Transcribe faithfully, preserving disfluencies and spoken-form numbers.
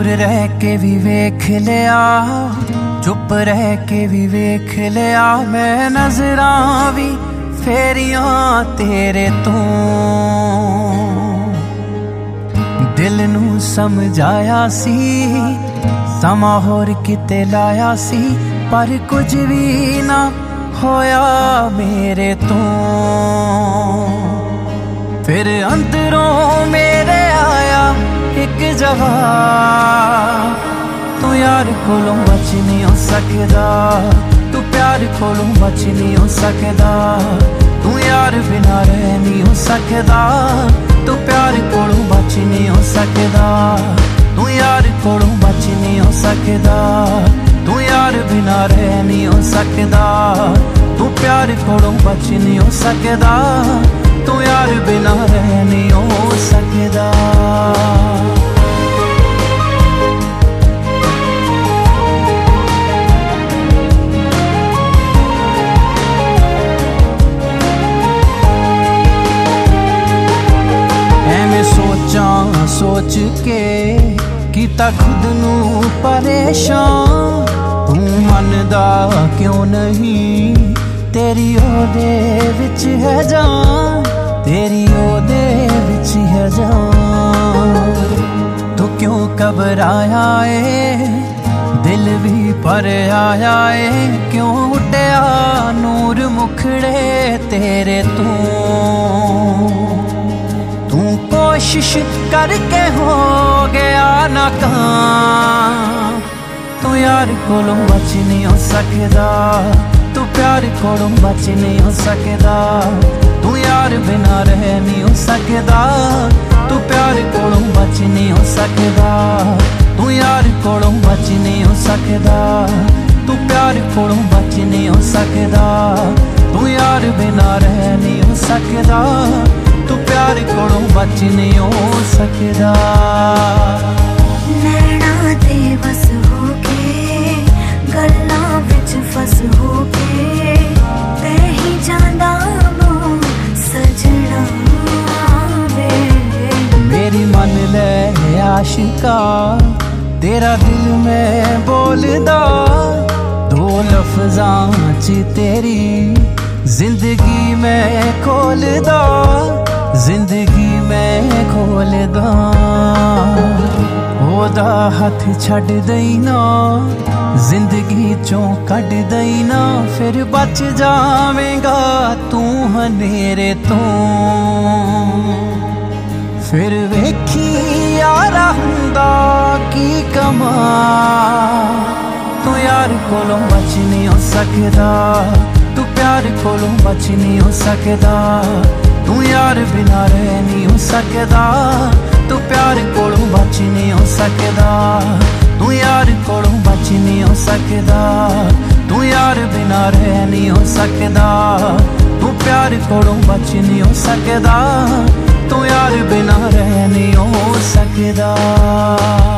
दूर रह के भी वेख लिया, चुप रह के भी वेख लिया, मैं नजरां भी फेरियां तेरे तो। दिल नू समझाया सी समा होर किते लाया सी, पर कुछ भी ना होया मेरे तो। फिर अंदरों मेरे आया एक जवाब, तू यार कोलों बच नहीं हो सकदा, तू प्यार कोलों बच नहीं हो सकदा, तू यार बिना रह नहीं हो सकदा, तू प्यार कोलों बच नहीं हो सकदा, तू यार कोलों बच नहीं हो सकदा, तू यार बिना रह नहीं हो सकदा, तू प्यार कोलों बच नहीं हो सकदा, तू यार बिना रह नहीं हो सकदा। एवें सोचां सोच के कीता खुद नू परेशान, तू मनदा क्यों नहीं, तेरी ओदे विच है जान, तेरी ओदे विच है जान। तू क्यों घबराया है, दिल भी पर आया है, क्यों उड़या नूर मुखड़े तेरे तू। तू कोशिश करके हो गया नाकाम, तू यार कोलों बच नहीं हो सकदा, तू प्यार कोलों बच नहीं हो सकदा, तू यार बिना रह नहीं हो सकदा, तू प्यार कोलों बच नहीं हो सकदा, तू यार कोलों बच नहीं हो सकदा, तू प्यार कोलों बच नहीं हो सकदा, तू यार बिना रह नहीं हो सकदा, तू प्यार कोलों बच नहीं हो सकदा। नैना ते बस हो के गल्लां विच फस हो के, ते ही जांदा नो सजना वे। मेरी मन ले आशिका, तेरा दिल में बोलदा, दो लफ्जां च तेरी जिंदगी में खोलदा, जिंदगी में खोलदा। ओदा हथ छड़ दई ना, जिंदगी चों कट दई ना, फिर बच जावेगा तू हनेरे तो। फिर वेखी यारा हुंदा की कमा, तू यार कोलों बच नहीं हो सकदा, तू प्यार कोलों बच नहीं हो सकदा, तू यार बिना रह नहीं हो सकदा, तू प्यार कोलों बच नहीं हो सकदा, तू यार कोलों बच नहीं हो सकदा, तू यार बिना रह नहीं हो सकदा, तू प्यार कोलों बच नहीं हो सकदा, तू यार बिना रह नहीं हो सकदा।